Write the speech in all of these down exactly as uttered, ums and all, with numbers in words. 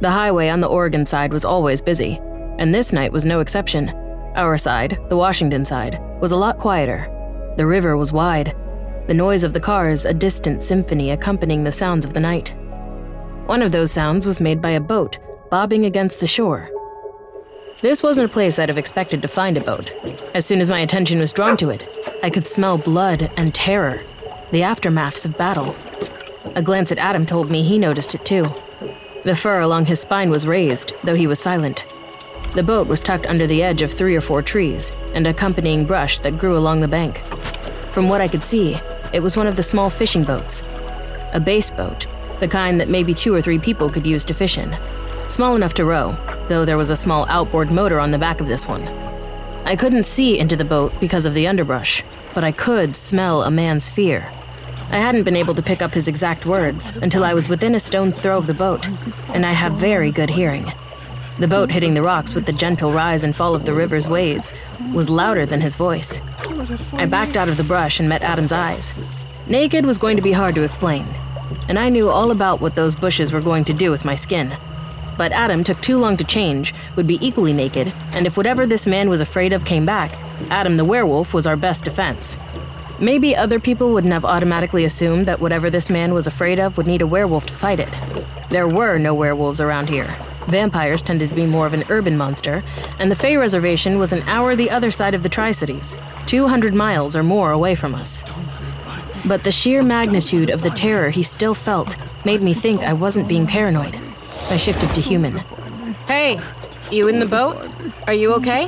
The highway on the Oregon side was always busy, and this night was no exception. Our side, the Washington side, was a lot quieter. The river was wide, the noise of the cars a distant symphony accompanying the sounds of the night. One of those sounds was made by a boat bobbing against the shore. This wasn't a place I'd have expected to find a boat. As soon as my attention was drawn to it, I could smell blood and terror, the aftermaths of battle. A glance at Adam told me he noticed it too. The fur along his spine was raised, though he was silent. The boat was tucked under the edge of three or four trees and accompanying brush that grew along the bank. From what I could see, it was one of the small fishing boats. A base boat, the kind that maybe two or three people could use to fish in. Small enough to row, though there was a small outboard motor on the back of this one. I couldn't see into the boat because of the underbrush, but I could smell a man's fear. I hadn't been able to pick up his exact words until I was within a stone's throw of the boat, and I have very good hearing. The boat hitting the rocks with the gentle rise and fall of the river's waves was louder than his voice. I backed out of the brush and met Adam's eyes. Naked was going to be hard to explain, and I knew all about what those bushes were going to do with my skin. But Adam took too long to change, would be equally naked, and if whatever this man was afraid of came back, Adam the werewolf was our best defense. Maybe other people wouldn't have automatically assumed that whatever this man was afraid of would need a werewolf to fight it. There were no werewolves around here. Vampires tended to be more of an urban monster, and the Fey Reservation was an hour the other side of the Tri-Cities, two hundred miles or more away from us. But the sheer magnitude of the terror he still felt made me think I wasn't being paranoid. I shifted to human. Hey, you in the boat? Are you okay?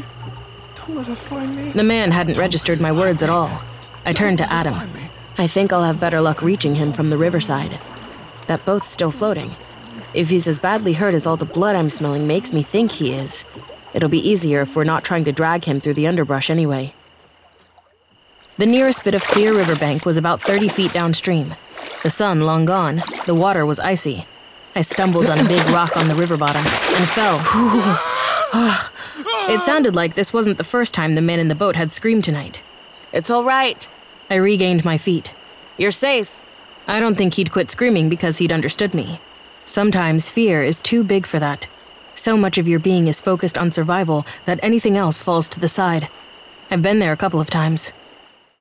The man hadn't registered my words at all. I turned to Adam. I think I'll have better luck reaching him from the riverside. That boat's still floating. If he's as badly hurt as all the blood I'm smelling makes me think he is, it'll be easier if we're not trying to drag him through the underbrush anyway. The nearest bit of clear riverbank was about thirty feet downstream. The sun long gone, the water was icy. I stumbled on a big rock on the river bottom and fell. It sounded like this wasn't the first time the man in the boat had screamed tonight. It's all right. I regained my feet. You're safe. I don't think he'd quit screaming because he'd understood me. Sometimes fear is too big for that. So much of your being is focused on survival that anything else falls to the side. I've been there a couple of times.